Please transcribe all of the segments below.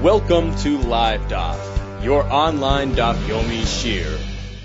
Welcome to Live Daf, your online Daf Yomi Shir.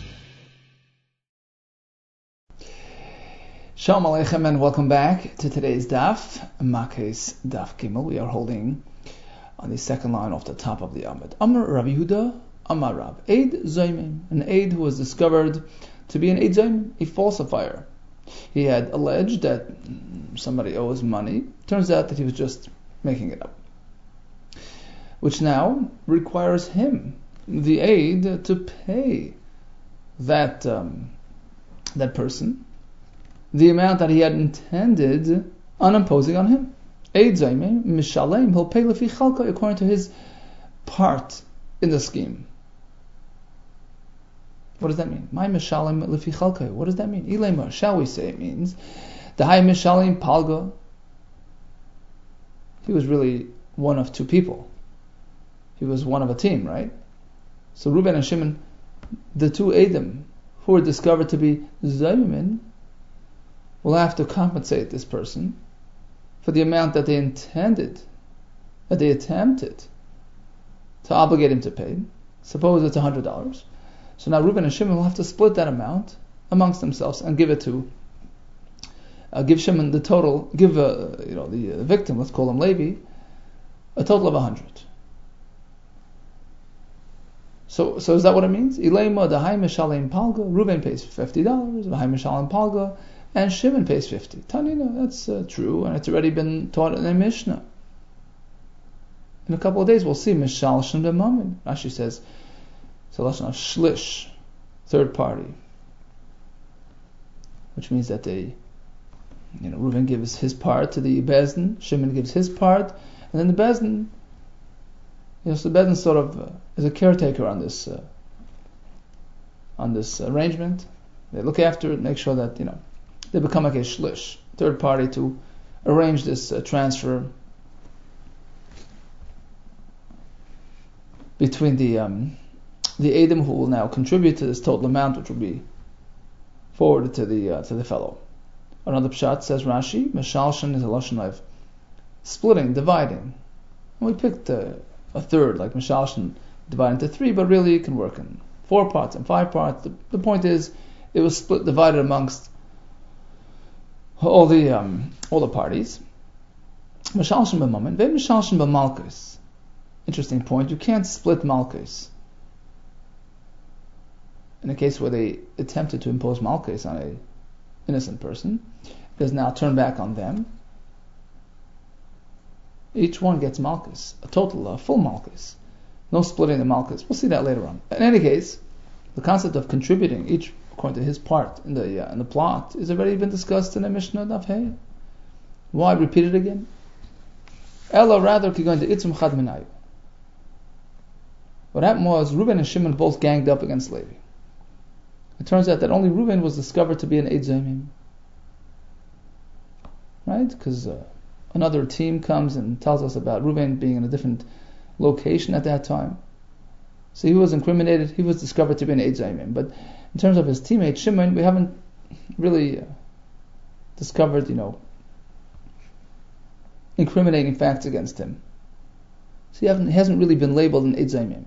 Shalom Aleichem and welcome back to today's Daf, Makes Daf Gimel. We are holding on the second line off the top of the Amud. Amar Rabbi Yehuda, Amar Rab, Eid Zoymim, an Eid who was discovered to be an Eid Zoymim, a falsifier. He had alleged that somebody owes money. Turns out that he was just making it up, which now requires him, the aid, to pay that person the amount that he had intended on imposing on him. Aid Zaymim, Mishalem, he'll pay lefi chalka according to his part in the scheme. What does that mean? My Mishalem lefi chalka. What does that mean? Ilema, shall we say it means the high Mishalem palga. He was really one of two people. He was one of a team, right? So Reuben and Shimon, the two Edom who were discovered to be Zaymim, will have to compensate this person for the amount that they attempted to obligate him to pay. Suppose it's $100. So now Reuben and Shimon will have to split that amount amongst themselves and give it to give Shimon the total, give the victim, let's call him Levi, a total of 100. So is that what it means? Ilema the high mishalim palga. Reuben pays $50. The high mishalim palga, and Shimon pays 50. Tanina, that's true, and it's already been taught in the Mishnah. In a couple of days, we'll see mishal shem b'mamin. Rashi says, it's a lashon of shlish, third party, which means that Reuben gives his part to the Bezdin, Shimon gives his part, and then the Bezdin. So the Bezdin sort of is a caretaker on this arrangement. They look after it, make sure that they become like a shlish, third party, to arrange this transfer between the Edom who will now contribute to this total amount, which will be forwarded to the fellow. Another pshat says Rashi, Meshalshan is a lashon of splitting, dividing. And we picked a third, like Meshalshan, divided into three, but really it can work in 4 parts and 5 parts. The point is, it was split, divided amongst all the parties. Meshalshan b'mammon, ve'meshalshan b'malchus. Interesting point. You can't split malchus. In a case where they attempted to impose malchus on a innocent person, it is now turned back on them. Each one gets malchus, a total, full malchus. No splitting the malchus. We'll see that later on. In any case, the concept of contributing, each according to his part in the plot, is already been discussed in the Mishnah Daf Hey. Why repeat it again? Ella rather going to itzum chad minayu. What happened was Reuben and Shimon both ganged up against Levi. It turns out that only Reuben was discovered to be an Eid Zaymim. Right? Because another team comes and tells us about Reuben being in a different location at that time. So he was incriminated, he was discovered to be an Eid Zaymim. But in terms of his teammate Shimon, we haven't really discovered, incriminating facts against him. So he hasn't really been labeled an Eid Zaymim.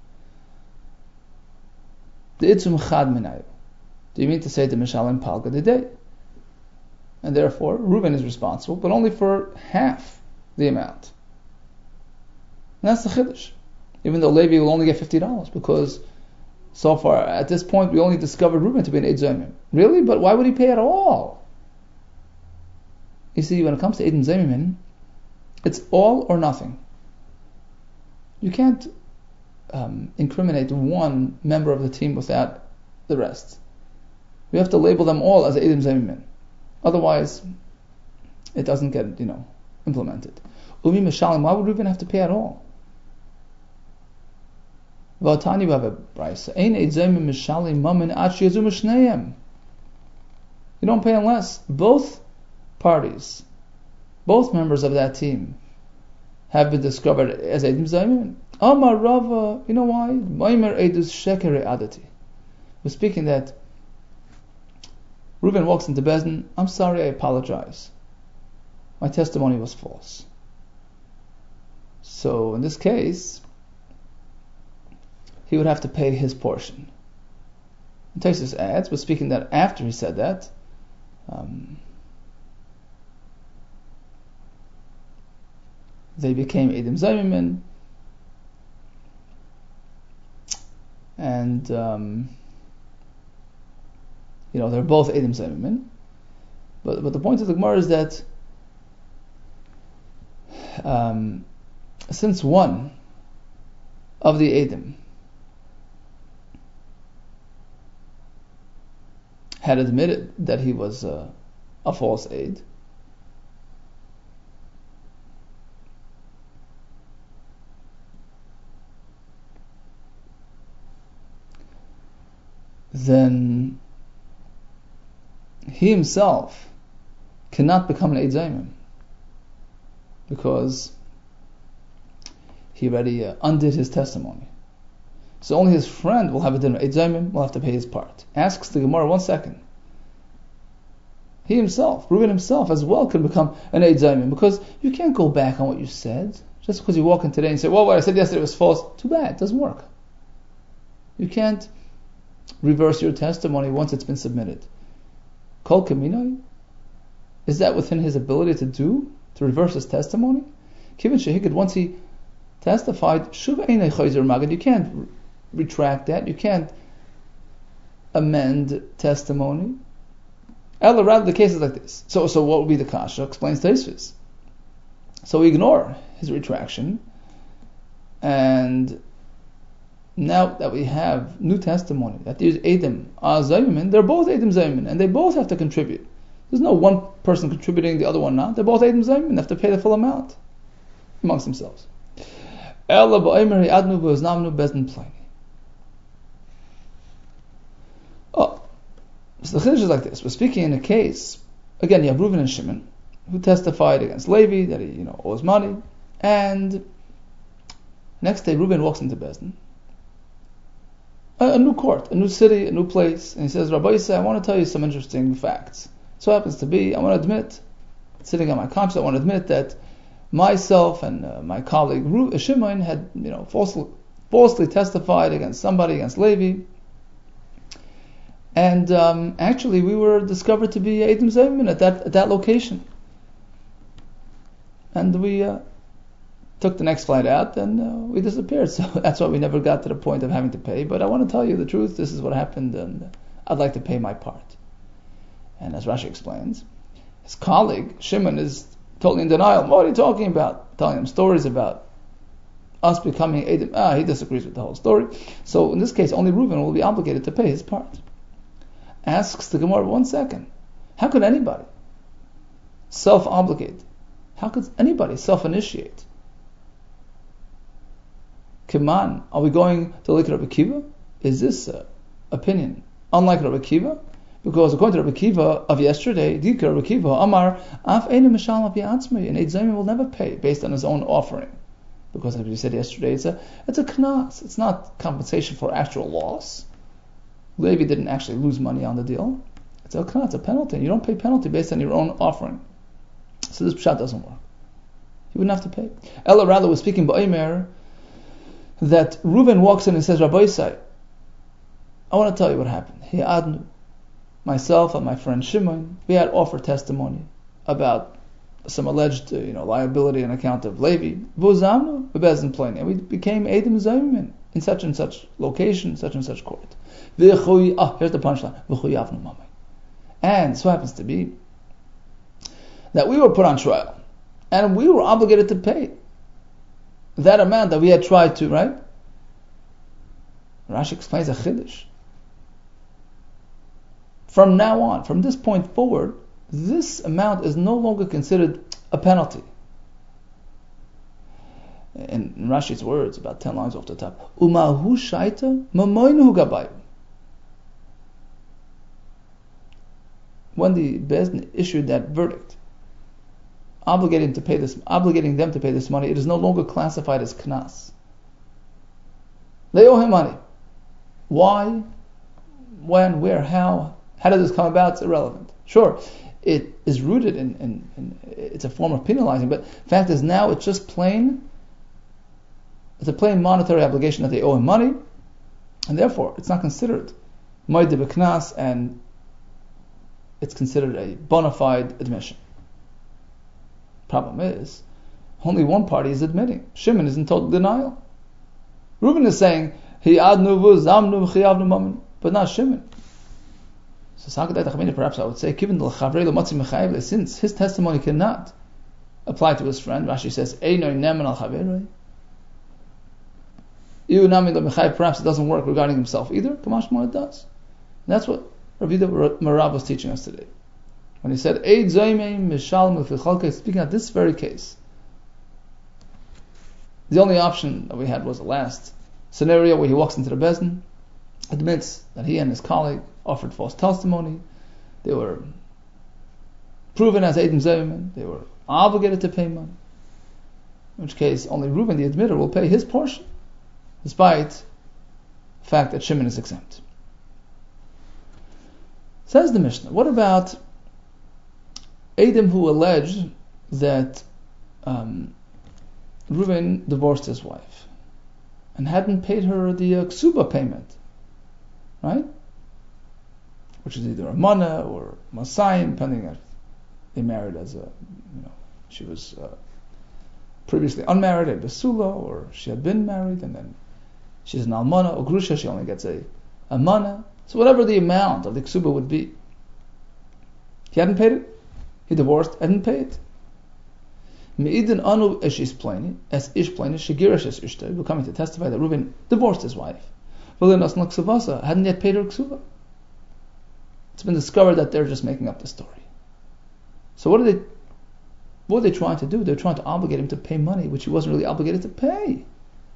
The itzum chad minayu. Do you mean to say the mishalim palga didei? And therefore, Reuben is responsible, but only for half the amount. And that's the chiddush. Even though Levi will only get $50, because so far, at this point, we only discovered Reuben to be an Eid Zaymim. Really? But why would he pay at all? You see, when it comes to Eid Zaymim, it's all or nothing. You can't incriminate one member of the team without the rest. We have to label them all as Eid Zaymim. Otherwise, it doesn't get, implemented. Umi Mishalim, why would Reuben have to pay at all? V'atani b'ave brayso. Ein Eid Zaymim Mishalim mamin ad sheyazu mishnayim. You don't pay unless both parties, both members of that team, have been discovered as Eid Zaymim. Amar Rava, you know why? Maimer Eidus Shekere Adati. We're speaking that Reuben walks into Bezdin, I'm sorry, I apologize. My testimony was false. So in this case, he would have to pay his portion. And Tosfos adds, but speaking that after he said that, they became Eidim Zaymimin, and they're both Eidim Zaymimin. But the point of the Gemara is that since one of the Eidim had admitted that he was a false aid, then he himself cannot become an Eid Zaymim because he already undid his testimony. So only his friend will have a din of Eid Zaymim, will have to pay his part. Asks the Gemara, 1 second. He himself, Reuben himself as well, can become an Eid Zaymim because you can't go back on what you said. Just because you walk in today and say, well, what I said yesterday was false, too bad, it doesn't work. You can't reverse your testimony once it's been submitted. Kol Kaminoi, is that within his ability to do, to reverse his testimony? Kivin Shehigid, once he testified, Shuv Einay Chayzer Magid, you can't retract that, you can't amend testimony. Ella, rather the case is like this. So what would be the kasha? Explains Tosfos. So we ignore his retraction, and now that we have new testimony, that there's Eidim Zaymin, they're both Eidim Zaymin, and they both have to contribute. There's no one person contributing, the other one not. They're both Eidim Zaymin, they have to pay the full amount amongst themselves. Ella ba'omer adnu v'oznamnu bezdin plani. Oh, so the Chiddush is like this. We're speaking in a case, again, you have Reuven and Shimon, who testified against Levi that he owes money, and next day Reuven walks into Bezdin, a new court, a new city, a new place, and he says, Rabbi Yisrael, I want to tell you some interesting facts. So it happens to be, I want to admit, sitting on my conscience, I want to admit that myself and my colleague Shimon had falsely testified against somebody, against Levi, and actually we were discovered to be Eidim Zaymin at that location, and we took the next flight out and we disappeared. So that's why we never got to the point of having to pay. But I want to tell you the truth, this is what happened, and I'd like to pay my part. And as Rashi explains, his colleague Shimon is totally in denial. What are you talking about? Telling him stories about us becoming Eidim. He disagrees with the whole story. So in this case, only Reuven will be obligated to pay his part. Asks the Gemara, 1 second. How could anybody self-obligate? How could anybody self-initiate? Kiman, are we going to look at Rabbi Akiva? Is this opinion unlike Rabbi Akiva? Because according to Rabbi Akiva of yesterday, Dika Rabbi Akiva Amar Af Einu Mishal Api Atzmi, and Eid Zaymim will never pay based on his own offering, because as we said yesterday, it's a knas. It's not compensation for actual loss. Levi didn't actually lose money on the deal. It's a knas, it's a penalty. You don't pay penalty based on your own offering. So this pshat doesn't work. You wouldn't have to pay. Ella rather was speaking ba'omer that Reuven walks in and says, Rabbi Yisai, I want to tell you what happened. He adnu, myself and my friend Shimon, we had offered testimony about some alleged liability on account of Levi. V'ozamnu bebezdin plani, and we became Eidim Zaymin in such and such location, such and such court. Here's the punchline. And so happens to be that we were put on trial, and we were obligated to pay that amount that we had tried to, right? Rashi explains a chiddush. From now on, from this point forward, this amount is no longer considered a penalty. In Rashi's words, about 10 lines off the top, Umahu shaita mamoinuhu gabayu. When the Bezdin issued that verdict, obligating them to pay this money, it is no longer classified as knas. They owe him money. Why? When? Where? How? How did this come about? It's irrelevant. Sure, it is rooted in it's a form of penalizing, but the fact is now it's just plain It's a plain monetary obligation that they owe him money, and therefore it's not considered moide b'knas, and it's considered a bona fide admission. Problem is, only one party is admitting. Shimon is in total denial. Reuben is saying, Hi adnu v'zamnu v'chiyavnu mammon, but not Shimon. So perhaps I would say, since his testimony cannot apply to his friend, Rashi says, perhaps it doesn't work regarding himself either. Kamashma it does. And that's what Rabbi Marav was teaching us today. When he said, speaking of this very case, the only option that we had was the last scenario where he walks into the Bezdin, admits that he and his colleague offered false testimony, they were proven as Eidim Zayman, they were obligated to pay money, in which case only Reuben, the admitter, will pay his portion, despite the fact that Shimon is exempt. Says the Mishnah, what about Eidim who alleged that Reuben divorced his wife and hadn't paid her the ksuba payment, right? Which is either a mana or masayim, depending if they married as she was previously unmarried, a basula, or she had been married and then she's an almana or grusha, she only gets a mana. So whatever the amount of the ksuba would be, he hadn't paid it. He divorced, hadn't paid it. Me'idin anu as ishplani, shegirish es ishtai, we're coming to testify that Reuben divorced his wife. Hadn't yet paid her ksuba. It's been discovered that they're just making up the story. So what are they trying to do? They're trying to obligate him to pay money which he wasn't really obligated to pay.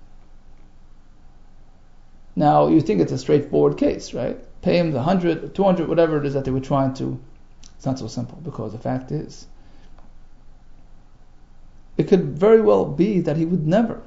Now you think it's a straightforward case, right? Pay him the 100, 200, whatever it is that they were trying to. It's not so simple, because the fact is, it could very well be that he would never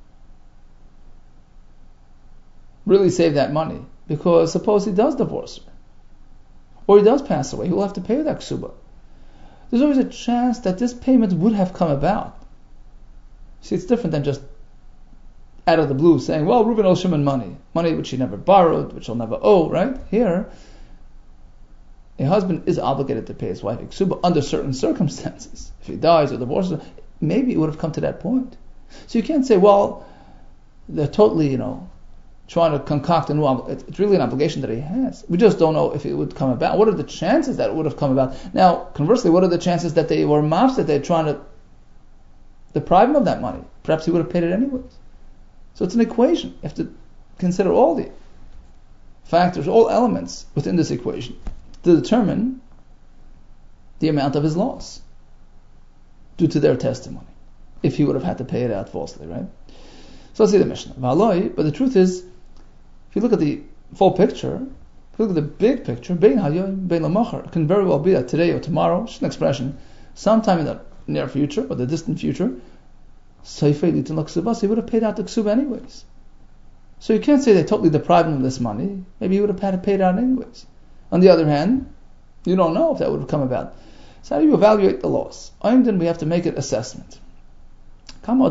really save that money, because suppose he does divorce her, or he does pass away, he will have to pay that ksuba. There's always a chance that this payment would have come about. See, it's different than just out of the blue saying, well, Reuben owes Shimon money which he never borrowed, which he'll never owe, right? Here, a husband is obligated to pay his wife ksuba under certain circumstances. If he dies or divorces her, maybe it would have come to that point. So you can't say, well, they're totally, trying to concoct a new obligation. It's really an obligation that he has. We just don't know if it would come about. What are the chances that it would have come about? Now, conversely, what are the chances that they were mobs, that they're trying to deprive him of that money? Perhaps he would have paid it anyways. So it's an equation. You have to consider all the factors, all elements within this equation to determine the amount of his loss due to their testimony, if he would have had to pay it out falsely, right? So let's see the Mishnah. But the truth is, if you look at the full picture, if you look at the big picture, bein hayoim, bein lamachar, it can very well be that today or tomorrow, it's an expression, sometime in the near future or the distant future, he would have paid out the ksuba anyways. So you can't say they totally deprived him of this money. Maybe he would have had to pay it out anyways. On the other hand, you don't know if that would have come about. So how do you evaluate the loss? Then we have to make an assessment. How much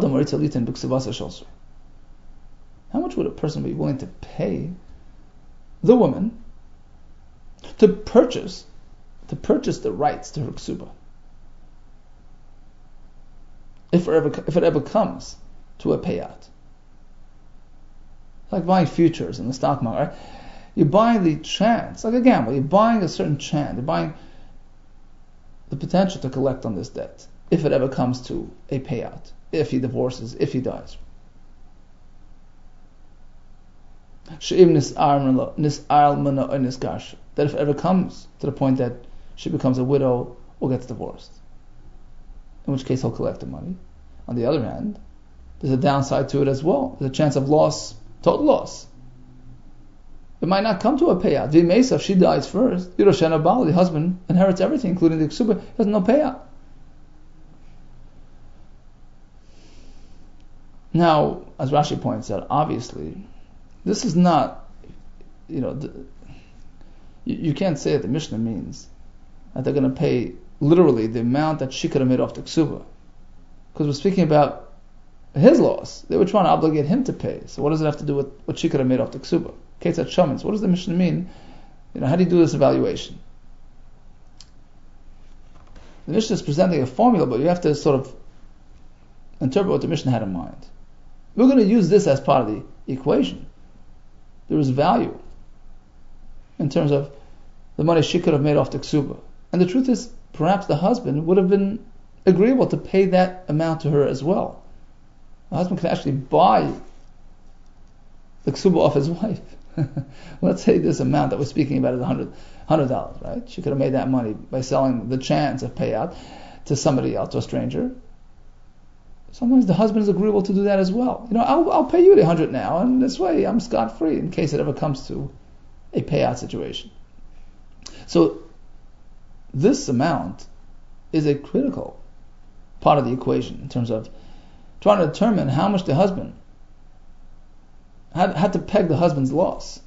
would a person be willing to pay the woman to purchase the rights to her ksuba? If it ever comes to a payout. Like buying futures in the stock market, right? You're buying the chance, like a gamble, you're buying a certain chance, you're buying the potential to collect on this debt, if it ever comes to a payout, if he divorces, if he dies. That if it ever comes to the point that she becomes a widow or gets divorced, in which case he'll collect the money. On the other hand, there's a downside to it as well. There's a chance of loss, total loss. It might not come to a payout. V'meisa, if she dies first, Yerushen Abal, the husband, inherits everything, including the ksuba, he has no payout. Now, as Rashi points out, obviously, this is not, you can't say that the Mishnah means that they're going to pay literally the amount that she could have made off the ksuba. Because we're speaking about his loss. They were trying to obligate him to pay. So what does it have to do with what she could have made off the ksuba? Ketzat Shamin. So what does the Mishnah mean? How do you do this evaluation? The Mishnah is presenting a formula, but you have to sort of interpret what the Mishnah had in mind. We're going to use this as part of the equation. There is value in terms of the money she could have made off the ksuba. And the truth is, perhaps the husband would have been agreeable to pay that amount to her as well. The husband can actually buy the ksuba off his wife. Let's say this amount that we're speaking about is $100, right? She could have made that money by selling the chance of payout to somebody else, to a stranger. Sometimes the husband is agreeable to do that as well. I'll pay you the $100 now, and this way I'm scot-free in case it ever comes to a payout situation. So this amount is a critical part of the equation in terms of trying to determine how much the husband had to peg the husband's loss,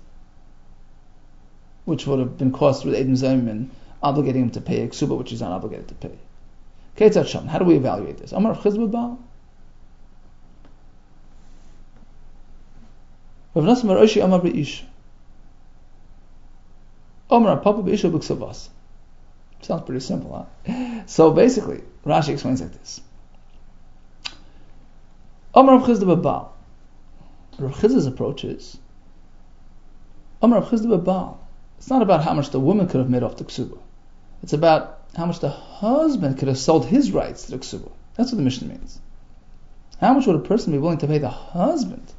which would have been caused through the Edim Zaymin obligating him to pay a ksuba which he's not obligated to pay. Ketzat Sham. How do we evaluate this? Amar Chizbud Baal. Rav Nassim Bar Oshi Amar Be'ish. Amar Papa Be'isha B'Ksavas. Sounds pretty simple, huh? So basically, Rashi explains like this. Amar Rav Chizda Baal. Rav Chizda's approach is Amar Rav Chizda Baal. It's not about how much the woman could have made off the ksuba. It's about how much the husband could have sold his rights to the ksuba. That's what the Mishnah means. How much would a person be willing to pay the husband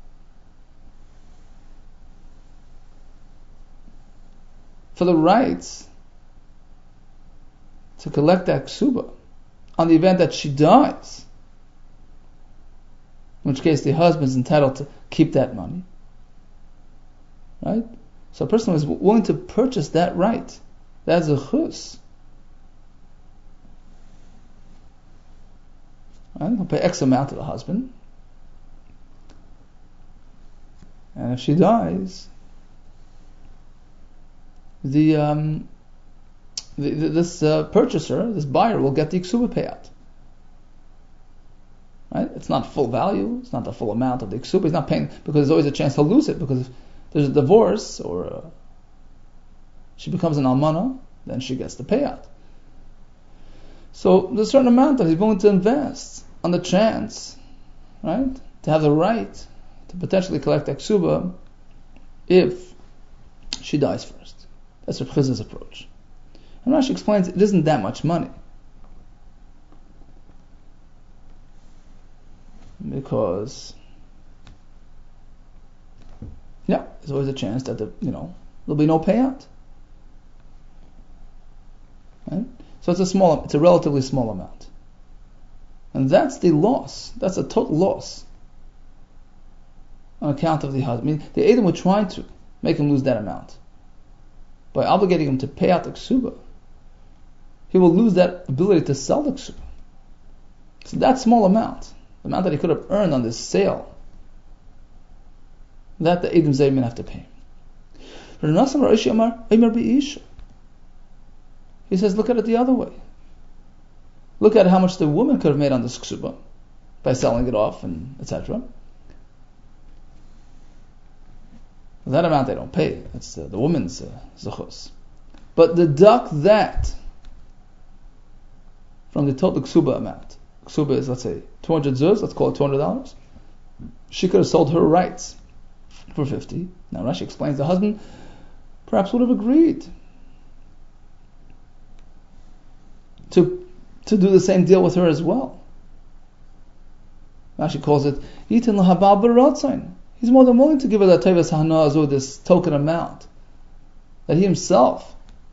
for the rights to collect that ksuba on the event that she dies? In which case the husband is entitled to keep that money. Right? So a person was willing to purchase that right. That's a chus. Right? He'll pay X amount to the husband. And if she dies, this purchaser, this buyer, will get the ksuba payout. Right? It's not full value. It's not the full amount of the ksuba. He's not paying because there's always a chance he'll lose it because if there's a divorce or she becomes an almana, then she gets the payout. So there's a certain amount that he's willing to invest on the chance, right, to have the right to potentially collect that ksuba if she dies first. That's Rav Chizda's approach. And Rashi explains it isn't that much money. Because, there's always a chance that there'll be no payout. Right? So it's a relatively small amount. And that's the loss. That's a total loss on account of the husband. I mean, the Edom were trying to make him lose that amount. By obligating him to pay out the ksuba, he will lose that ability to sell the ksuba. So that small amount, the amount that he could have earned on this sale, that the Edom Zaymin have to pay. He says, look at it the other way. Look at how much the woman could have made on this ksuba by selling it off and etc. That amount they don't pay. That's the woman's zechus. But deduct that from the total ksuba amount. Ksuba is, let's say, 200 zuz, let's call it $200. She could have sold her rights for 50. Now Rashi explains the husband perhaps would have agreed to do the same deal with her as well. Rashi calls it Yitin lahabal b'ratzain. He's more than willing to give her that tevas hana or this token amount that he himself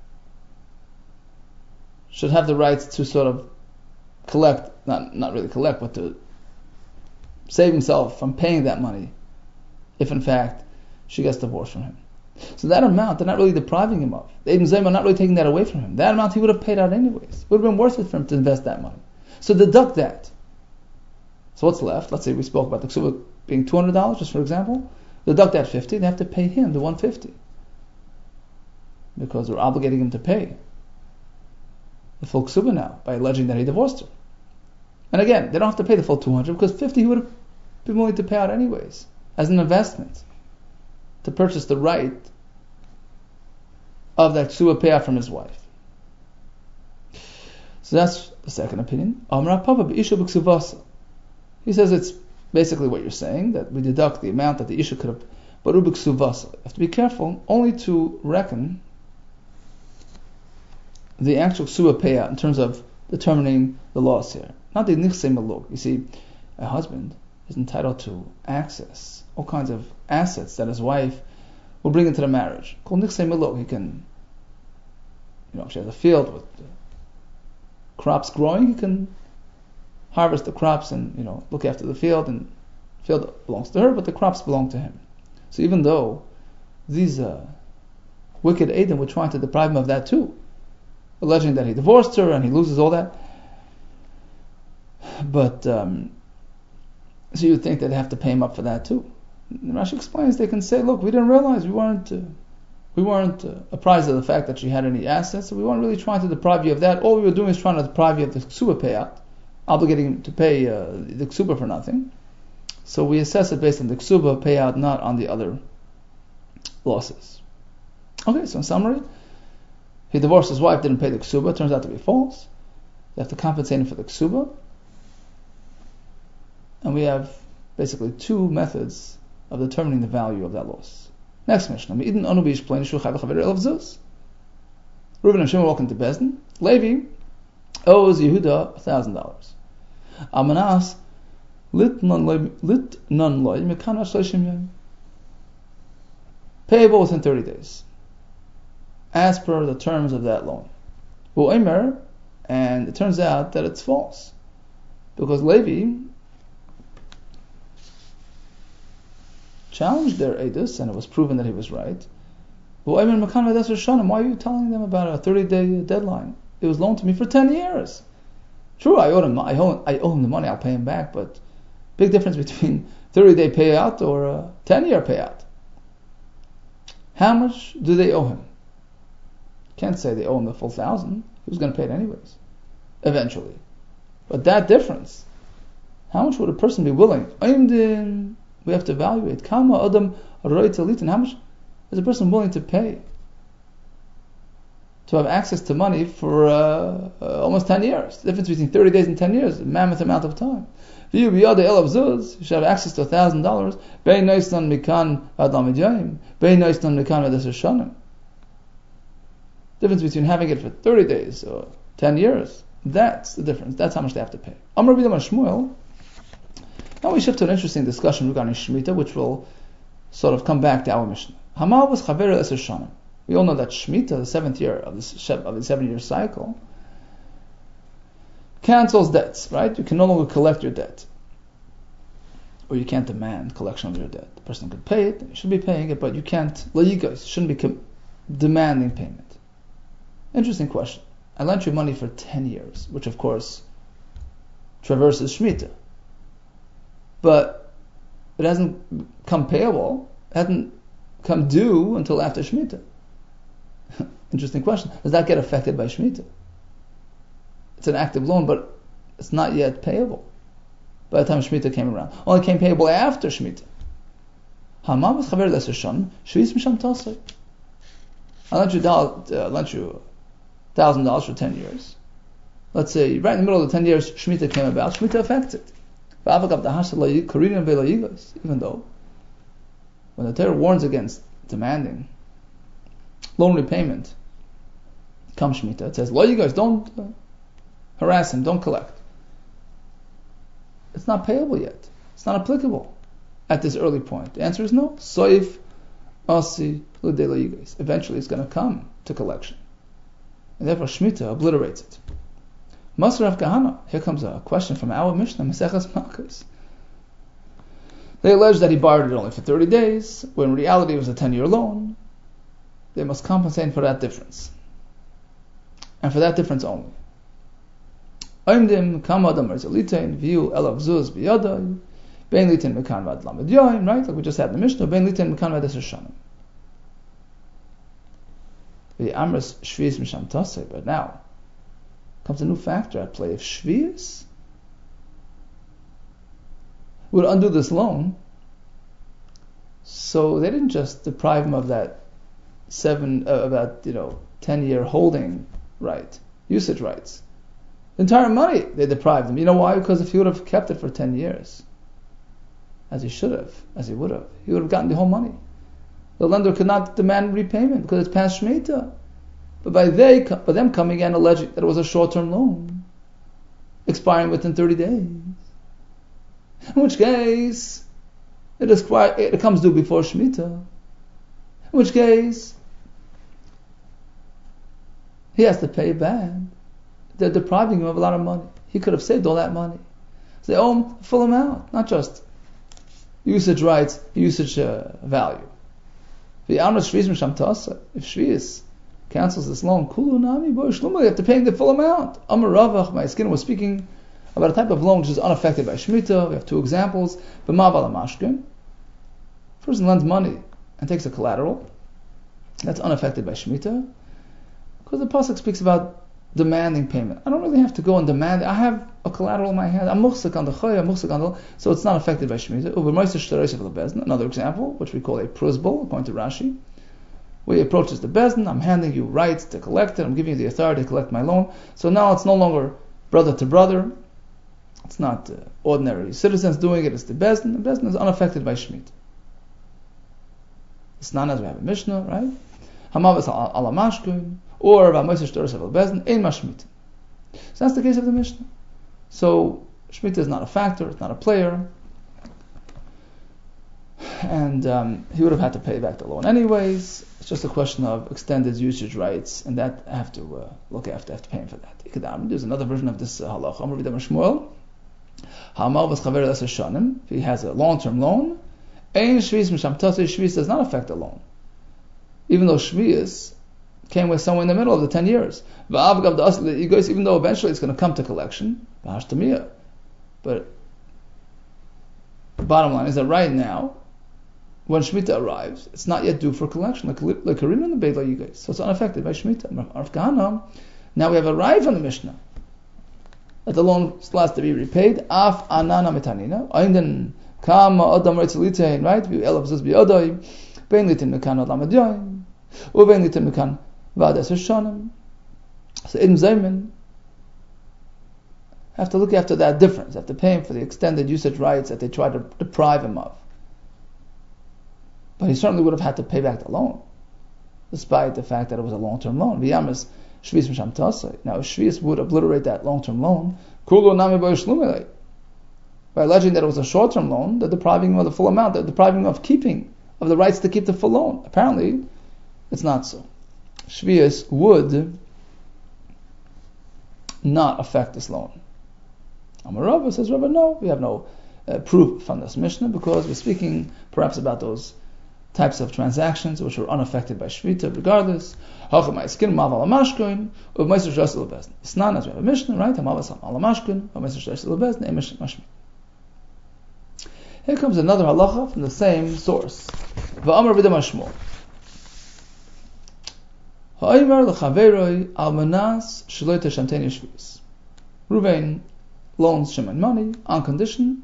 should have the right to sort of collect, not really collect, but to save himself from paying that money if in fact she gets divorced from him. So that amount they're not really depriving him of. The Edom Zayim are not really taking that away from him. That amount he would have paid out anyways. It would have been worth it for him to invest that money. So deduct that. So what's left? Let's say we spoke about the ksuba being $200, just for example. Deduct that 50, they have to pay him the 150 because we're obligating him to pay the full ksuba now by alleging that he divorced her. And again, they don't have to pay the full 200 because 50 he would have been willing to pay out anyways as an investment to purchase the right of that ksua payout from his wife. So that's the second opinion. He says it's basically what you're saying, that we deduct the amount that the isha could have, but ubiksuvasa. You have to be careful only to reckon the actual ksua payout in terms of determining the loss here. Not the nichse maluk. You see, a husband is entitled to access all kinds of assets that his wife will bring into the marriage. Called nichse maluk. He can, if she has a field with crops growing, he can harvest the crops and look after the field, and the field belongs to her, but the crops belong to him. So even though these wicked Edom were trying to deprive him of that too, alleging that he divorced her and he loses all that, but so you would think they'd have to pay him up for that too. And Rashi explains they can say, look, we didn't realize, we weren't apprised of the fact that she had any assets, so we weren't really trying to deprive you of that. All we were doing is trying to deprive you of the ksuba payout, obligating him to pay the ksuba for nothing. So we assess it based on the ksuba payout, not on the other losses. Okay, so in summary, he divorced his wife, didn't pay the ksuba. It turns out to be false. They have to compensate him for the ksuba. And we have basically two methods of determining the value of that loss. Next Mishnah. Reuben and Shimon walk into Bezdin. Levi owes Yehuda $1,000. Amanas payable within 30 days, as per the terms of that loan. And it turns out that it's false, because Levi challenged their edus, and it was proven that he was right. Why are you telling them about a 30-day deadline? It was loaned to me for 10 years. True, I owe him the money, I'll pay him back, but big difference between 30-day payout or a 10-year payout. How much do they owe him? Can't say they owe him the full 1,000. He was going to pay it anyways, eventually. But that difference, how much would a person be willing? We have to evaluate. How much is a person willing to pay to have access to money for almost 10 years? The difference between 30 days and 10 years, a mammoth amount of time. You should have access to $1,000. Difference between having it for 30 days or 10 years, that's the difference. That's how much they have to pay. Now we shift to an interesting discussion regarding Shemitah, which will sort of come back to our Mishnah. Hamal was Chaver Eser Shanim. We all know that Shemitah, the 7th year of the 7-year cycle, cancels debts, right? You can no longer collect your debt. Or you can't demand collection of your debt. The person could pay it, you should be paying it, but you can't, shouldn't be demanding payment. Interesting question. I lent you money for 10 years, which of course traverses Shemitah. But it hasn't come payable, it hasn't come due until after Shemitah. Interesting question. Does that get affected by Shemitah? It's an active loan, but it's not yet payable by the time Shemitah came around. Only came payable after Shemitah. I lent you $1,000 for 10 years. Let's say right in the middle of the 10 years Shemitah came about, Shemitah affected. Even though when the Torah warns against demanding loan repayment, come Shemitah, it says, don't harass him, don't collect. It's not payable yet. It's not applicable at this early point. The answer is no. Soif asi l'delayigos. Eventually it's going to come to collection. And therefore Shemitah obliterates it. Masar Rav Kahana. Here comes a question from our Mishnah, Maseches Malkos. They allege that he borrowed it only for 30 days, when in reality it was a 10-year loan. They must compensate for that difference. And for that difference only. Oimdim kamadam erzelitain view elav zuz biyadai bein litin mekan vad lamed yoim, right? Like we just had in the Mishnah, bein litin mekan vad eser shanim. The amras shvius misham tasei. But now comes a new factor at play. If shvius would undo this loan. So they didn't just deprive him of that 10-year holding right, usage rights. The entire money they deprived him. You know why? Because if he would have kept it for 10 years, as he should have, as he would have gotten the whole money. The lender could not demand repayment because it's past Shemitah. But by them coming and alleging that it was a short-term loan, expiring within 30 days, in which case it comes due before Shemitah, in which case he has to pay back. They're depriving him of a lot of money. He could have saved all that money. So they owe him the full amount, not just usage rights, usage value. If Shvius cancels this loan, you have to pay the full amount. Amar Ravach, my skin was speaking about a type of loan which is unaffected by Shemitah. We have two examples. Person lends money and takes a collateral. That's unaffected by Shemitah. Because the Pasuk speaks about demanding payment. I don't really have to go and demand it. I have a collateral in my hand. I'm muhsik on the choy, I'm muhsik on the... So it's not affected by Shemitah. Another example, which we call a pruzbul, according to Rashi. Where he approaches the bezdin, I'm handing you rights to collect it, I'm giving you the authority to collect my loan. So now it's no longer brother to brother. It's not ordinary citizens doing it, it's the bezdin. The bezdin is unaffected by Shemitah. It's not as we have a Mishnah, right? Hamavas ala mashkin, or V'amoiseh sh'toros el bezdin, ein mashmita. So that's the case of the Mishnah. So Shemitah is not a factor, it's not a player, and he would have had to pay back the loan anyways. It's just a question of extended usage rights, and that I have to look after, I have to pay him for that. There's another version of this halacha. If he has a long-term loan, Shvius does not affect the loan, even though Shvius came with somewhere in the middle of the 10 years. Even though eventually it's going to come to collection, but the bottom line is that right now, when Shemitah arrives, it's not yet due for collection, like Karim and the Beit Yigos. So it's unaffected by Shemitah. Now we have a raya from the Mishnah that the loan still has to be repaid. Af anana metanina. Einden kama adam reitzilitein, right? Vi elav zuz bi'odoi. Ben litin mekan adam adyoim. Uben litin mekan vades hashanim. So in Zayman, have to look after that difference. Have to pay him for the extended usage rights that they try to deprive him of. But he certainly would have had to pay back the loan, despite the fact that it was a long-term loan. V'yamas Shvius Misham Tasei. Now, if Shvius would obliterate that long-term loan, by alleging that it was a short-term loan, they're depriving him of the full amount, they're depriving him of the rights to keep the full loan. Apparently, it's not so. Shvius would not affect this loan. Amar Rava says, Rava, no, we have no proof from this Mishnah, because we're speaking perhaps about those types of transactions which were unaffected by Shvita regardless. It's not as we have a Mishnah, right? Here comes another halacha from the same source. V'amar b'dam Shmuel. Ha'imar l'chaveroi almanas sheloi teshanteni shvius. Ruvain loans Shimon money on condition,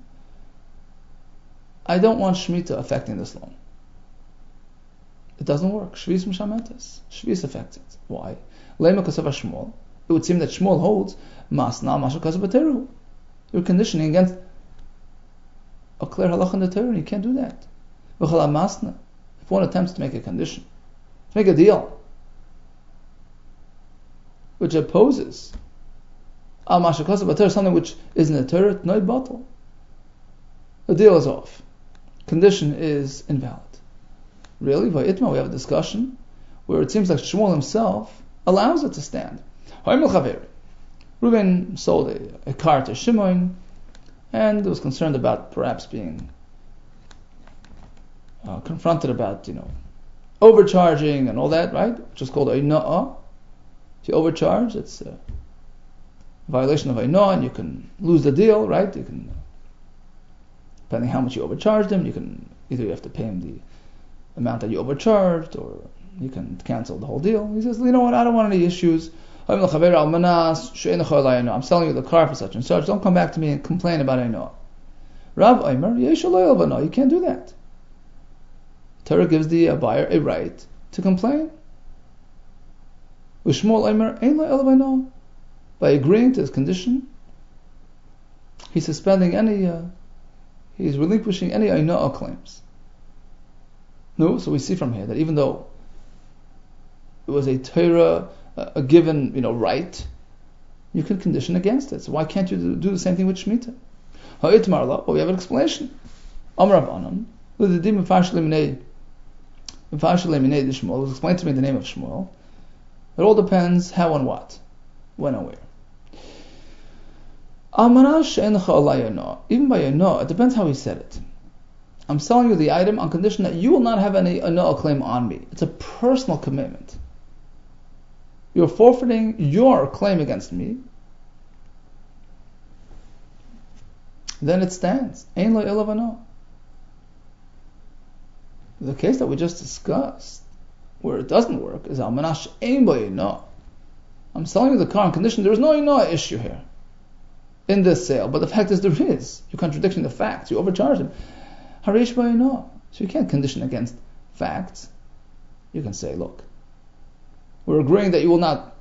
I don't want Shemitah affecting this loan. It doesn't work. Shvius mishametes. Shvius affects it. Why? Lema kasav Shmuel. It would seem that Shmuel holds masna masha kasav b'teru. You're conditioning against a clear halach in the Torah, and you can't do that. V'chala masna. If one attempts to make a condition, to make a deal, which opposes al masha kasav b'teru, something which is in the Torah, no bottle. The deal is off. Condition is invalid. Really? By Itma, we have a discussion where it seems like Shmuel himself allows it to stand. Reuben sold a car to Shimon and was concerned about perhaps being confronted about, overcharging and all that, right? Which is called Eina'ah. If you overcharge, it's a violation of Eina'ah and you can lose the deal, right? You can, depending how much you overcharged him, either you have to pay him the amount that you overcharged, or you can cancel the whole deal. He says, you know what, I don't want any issues. I'm selling you the car for such and such. Don't come back to me and complain about it. Rav Omer, Yesh lo yelvano, you can't do that. Torah gives the buyer a right to complain. Shmuel Omer, Ein lo yelvano. By agreeing to his condition, he's suspending he's relinquishing any aina'ah claims. No, so we see from here that even though it was a Torah, a given, right, you can condition against it. So why can't you do the same thing with Shemitah? Well, we have an explanation. Amar Rav Anan, it was explained to me in the name of Shmuel. It all depends how and what, when and where. Even by Yonah, it depends how he said it. I'm selling you the item on condition that you will not have any Yonah claim on me. It's a personal commitment. You're forfeiting your claim against me. Then it stands. Ein lo ilav Yonah. The case that we just discussed, where it doesn't work, is al manash ein bo Yonah. I'm selling you the car on condition there is no Yonah issue here in this sale, but the fact is there is. You're contradicting the facts. You overcharged him. Harish bo Yonah. So you can't condition against facts. You can say, look, we're agreeing that you will not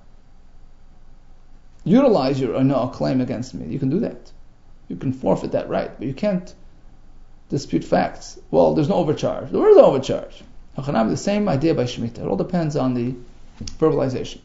utilize your Yonah claim against me. You can do that. You can forfeit that right, but you can't dispute facts. Well, there's no overcharge. There is no overcharge. The same idea by Shemitah. It all depends on the verbalization.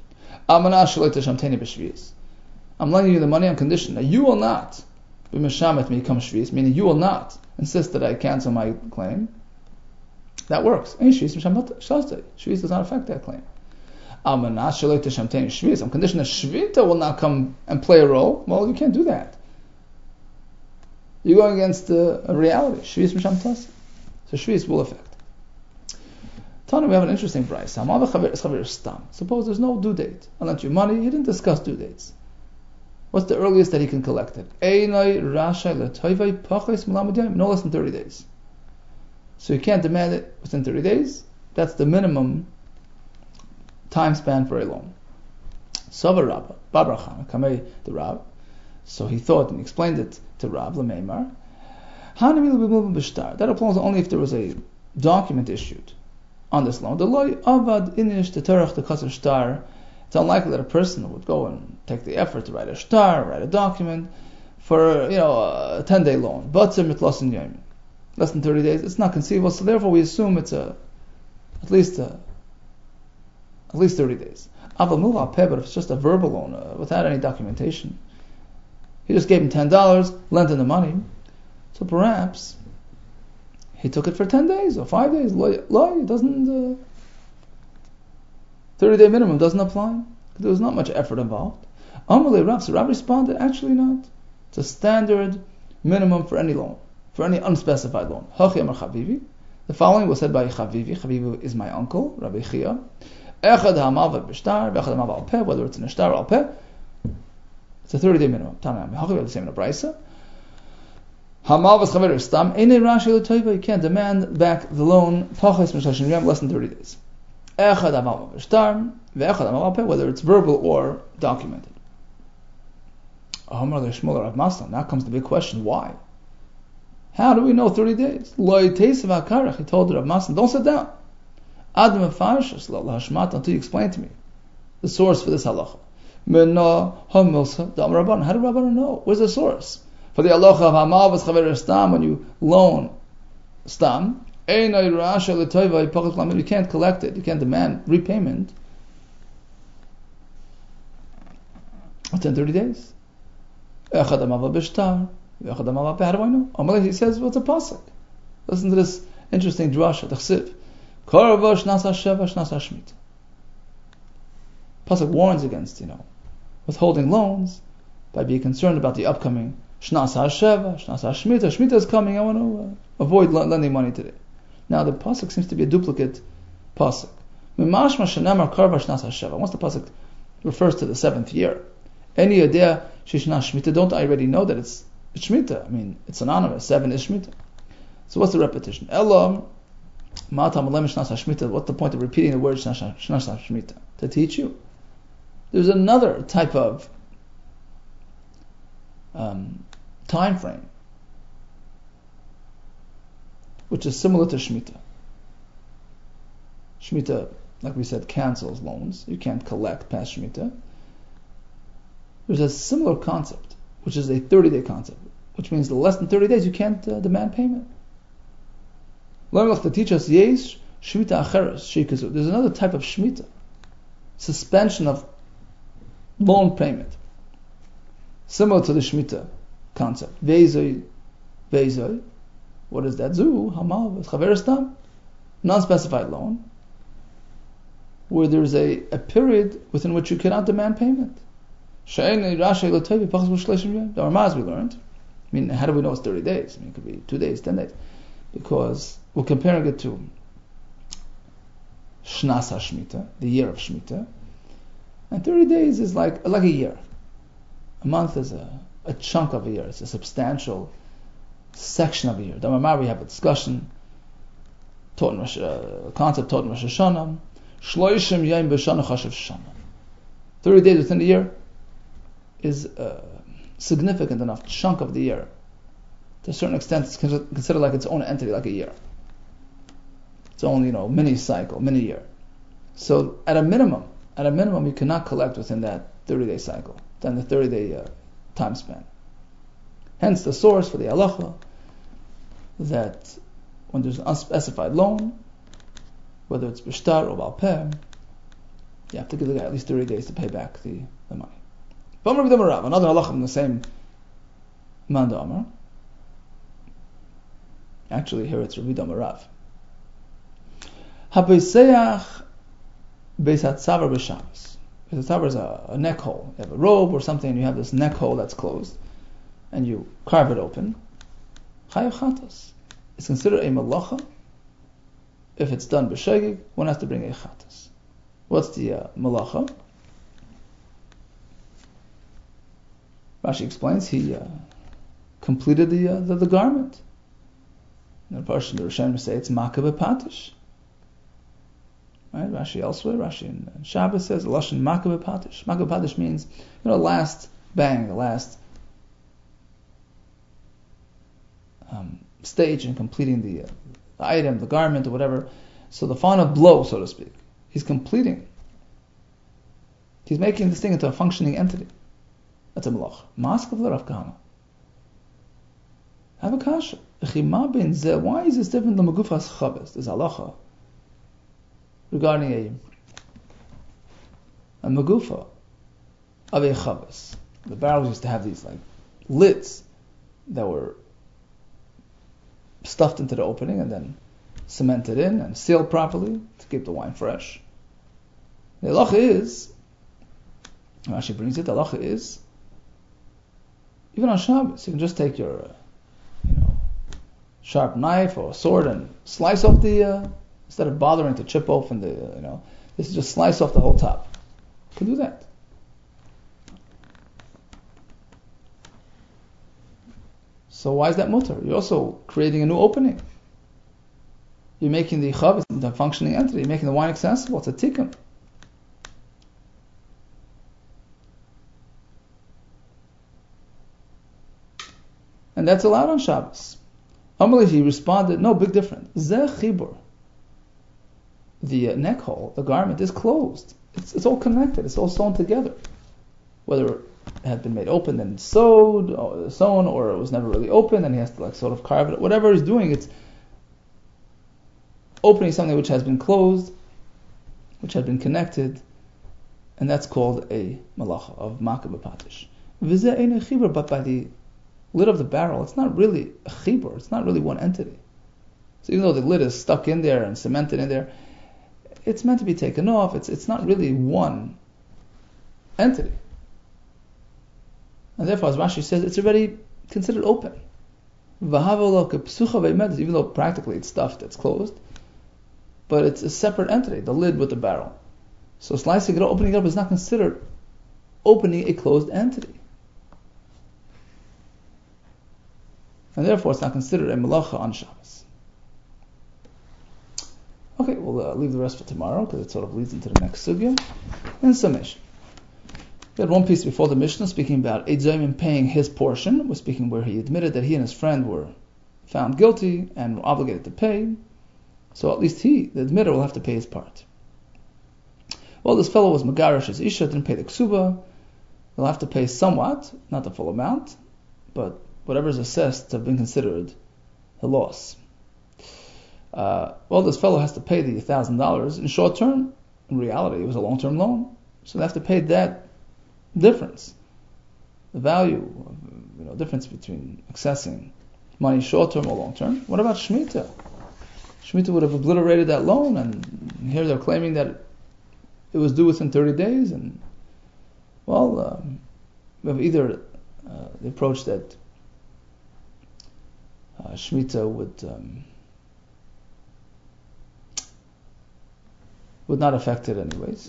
I'm lending you the money on condition that you will not be meshamet me come shvius, meaning you will not insist that I cancel my claim. That works. Shvius does not affect that claim. I'm conditioned that shvita will not come and play a role. Well, you can't do that. You're going against a reality. Shvius misham tasa. So shvius will affect. Tana, we have an interesting price. Suppose there's no due date. I lent you money, he didn't discuss due dates. What's the earliest that he can collect it? No less than 30 days. So you can't demand it within 30 days. That's the minimum time span for a loan. Sava Rabba, Babracham, Kamei the Rab. So he thought and explained it to Rab Lameimar. That applies only if there was a document issued on this loan. It's unlikely that a person would go and take the effort to write a shtar, write a document for a 10-day loan. Less than 30 days. It's not conceivable. So therefore, we assume it's at least 30 days. But if it's just a verbal loan without any documentation, he just gave him $10, lent him the money. So perhaps he took it for 10 days or 5 days. It doesn't. 30-day minimum doesn't apply. There was not much effort involved. Amalei Rav, so Rav responded, actually not. It's a standard minimum for any loan, for any unspecified loan. Hachi Amar Chavivi. The following was said by Chavivi. Chavivi is my uncle, Rabbi Chia. Echad ha'amav b'shtar, v'echad ha'amav al peh, whether it's in a shtar or al peh. It's a 30-day minimum. Tanam, Hachi, we have the same in a brisa. Ha'amav is chaver stam, einei rashi l'toiva, you can't demand back the loan, pachas m'shashim yom, less than 30 days. Echad ha'amav b'shtar, v'echad ha'amav al peh, whether it's verbal or documented. Now comes the big question, why? How do we know 30 days? He told Rav Maslan, don't sit down. Until you explain to me the source for this halacha. How did Rabbanan know? Where's the source? For the halacha of Hamal v'schaver stam, when you loan stam, you can't collect it, you can't demand repayment within 30 days. How do I know? He says, what's a pasuk? Listen to this interesting drasha. Pasuk warns against, withholding loans by being concerned about the upcoming Shnas HaSheva, Shnas HaShmita. Shmita is coming, I want to avoid lending money today. Now the pasuk seems to be a duplicate pasuk. Once the pasuk refers to the 7th year, any idea Shishna Shmita, don't I already know that it's Shmita? I mean, it's synonymous. 7 is Shmita. So what's the repetition? What's the point of repeating the word Shnas Shmita? To teach you. There's another type of time frame which is similar to Shemitah. Shemitah, like we said, cancels loans. You can't collect past Shemitah. There's a similar concept, which is a 30-day concept, which means less than 30 days you can't demand payment. To teach us, there's another type of Shemitah, suspension of loan payment, similar to the Shemitah concept. Veizoi, what is that? Zu, hamal, chaveristam, non-specified loan, where there's a period within which you cannot demand payment. The Ramaz we learned. I mean, how do we know it's 30 days? I mean, it could be 2 days, 10 days. Because we're comparing it to Shnas HaShemitah, the year of Shemitah. And 30 days is like a year. A month is a chunk of a year. It's a substantial section of a year. The Ramaz, we have a discussion, concept taught in Rosh Hashanah. 30 days within the year is a significant enough chunk of the year. To a certain extent, it's considered like its own entity, like a year. Its own, mini cycle, mini year. So at a minimum, you cannot collect within that 30-day cycle, then the 30-day time span. Hence the source for the halacha that when there's an unspecified loan, whether it's b'shtar or b'al-peh, you have to give the guy at least 30 days to pay back the money. Another halacha from the same Manda Amar. Actually, here it's Rabbi Damarav. Habeseach beisatzavar b'Shabbos. Beisatzavar is a neck hole. You have a robe or something, and you have this neck hole that's closed, and you carve it open. Chayav chatas. It's considered a malacha. If it's done b'shegig, one has to bring a chatas. What's the malacha? Rashi explains he completed the garment. In the Parsha, the Rishonim say it's makah b'patish. Right? Rashi elsewhere, Rashi in Shabbos says lashon makah b'patish. Makah b'patish means last bang, the last stage in completing the item, the garment, or whatever. So the final blow, so to speak, he's completing. He's making this thing into a functioning entity. That's a malach. Maskav l'Rav Kahana. Have a kasha. Why is this different than Megufas Chabes? There's halacha regarding a Megufa of a Chabes. The barrels used to have these lids that were stuffed into the opening and then cemented in and sealed properly to keep the wine fresh. The halacha is, Rashi brings it, the halacha is, even on Shabbos, you can just take your sharp knife or sword and slice off instead of bothering to chip open this is just slice off the whole top. You can do that. So why is that mutter? You're also creating a new opening. You're making the chavetz into a functioning entity. You're making the wine accessible. It's a tikkun. And that's allowed on Shabbos. Amalei, he responded, no, big difference. Zeh chibur. The neck hole, the garment, is closed. It's all connected. It's all sewn together. Whether it had been made open and sewn, or it was never really open, and he has to sort of carve it. Whatever he's doing, it's opening something which has been closed, which had been connected, and that's called a malacha of makah b'patish. V'zeh ein chibur, but by the lid of the barrel, it's not really a chibur. It's not really one entity. So even though the lid is stuck in there and cemented in there, it's meant to be taken off. It's not really one entity. And therefore, as Rashi says, it's already considered open. Even though practically it's stuffed, it's closed, but it's a separate entity, the lid with the barrel. So slicing it or opening it up is not considered opening a closed entity. And therefore, it's not considered a malacha on Shabbos. Okay, we'll leave the rest for tomorrow because it sort of leads into the next sugya. In summation, we had one piece before the Mishnah speaking about Eitzayim paying his portion. We're speaking where he admitted that he and his friend were found guilty and obligated to pay, so at least he, the admitter, will have to pay his part. Well, this fellow was Megarish his Isha, didn't pay the ksuba. He'll have to pay somewhat, not the full amount, but whatever is assessed to have been considered a loss. Well, this fellow has to pay the $1,000 in short term. In reality, it was a long-term loan, so they have to pay that difference, the value, difference between accessing money short-term or long-term. What about Shemitah? Shemitah would have obliterated that loan, and here they're claiming that it was due within 30 days, and we have either the approach that Shemitah would not affect it anyways.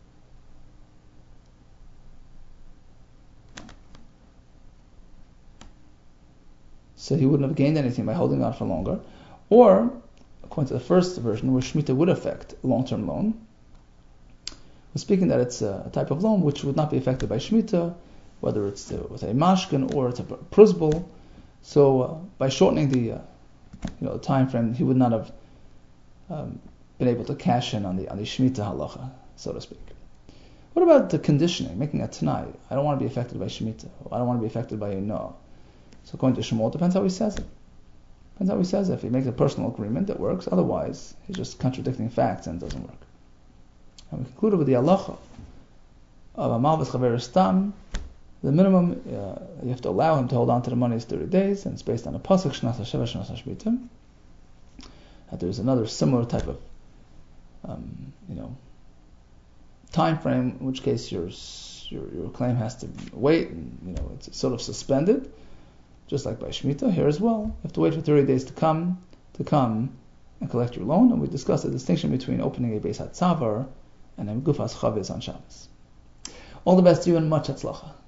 So he wouldn't have gained anything by holding on for longer. Or, according to the first version, where Shemitah would affect a long-term loan, we're speaking that it's a type of loan which would not be affected by Shemitah, whether it's with a mashkin or it's a prusbul. So by shortening the time frame, he would not have been able to cash in on the Shemitah halacha, so to speak. What about the conditioning, making a tanai? I don't want to be affected by Shemitah. I don't want to be affected by a no. So according to Shmuel, depends how he says it. Depends how he says it. If he makes a personal agreement, that works. Otherwise, he's just contradicting facts and it doesn't work. And we concluded with the halacha of Amal v'chaver stam. The minimum, you have to allow him to hold on to the money is 30 days, and it's based on a pasuk Shnas HaSheva Shnas HaShmita. There's another similar type of time frame, in which case your claim has to wait, and it's sort of suspended, just like by Shemitah here as well. You have to wait for 30 days to come and collect your loan, and we discussed the distinction between opening a Beis HaTzavar and a Gufas Chaviz on Shabbos. All the best to you and much Hatzlacha.